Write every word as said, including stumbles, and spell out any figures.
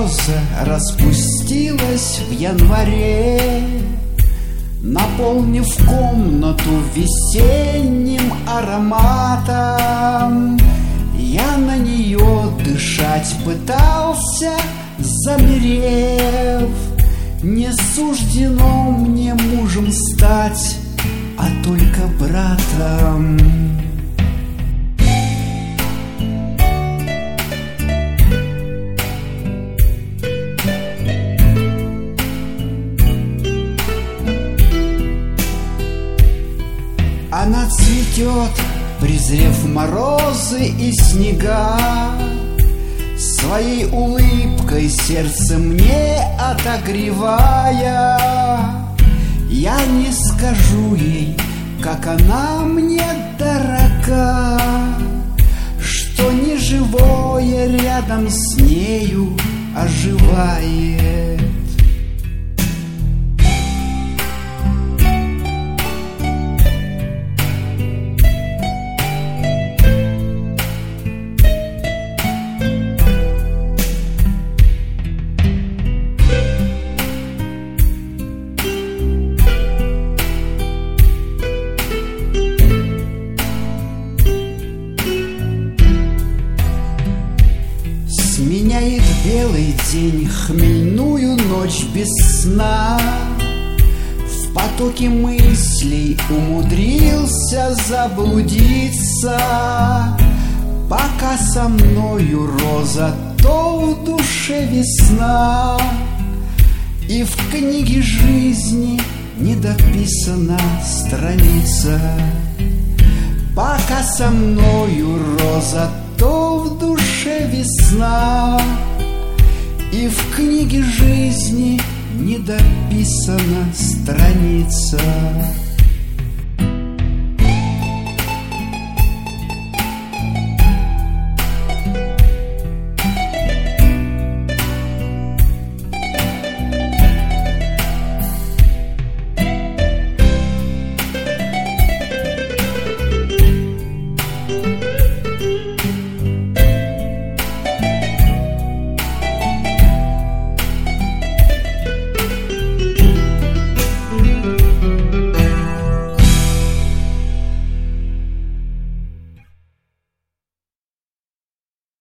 роза распустилась в январе, наполнив комнату весенним ароматом. Я на нее дышать пытался, замерев. Не суждено мне мужем стать, а только братом. Она цветет, презрев морозы и снега, своей улыбкой сердце мне отогревая. Я не скажу ей, как она мне дорога, что неживое рядом с нею оживает. Сменяет белый день хмельную ночь без сна. В потоке мыслей умудрился заблудиться. Пока со мною роза, то в душе весна. И в книге жизни не дописана страница. Пока со мною роза, то в душе весна. И в книге жизни не дописана страница.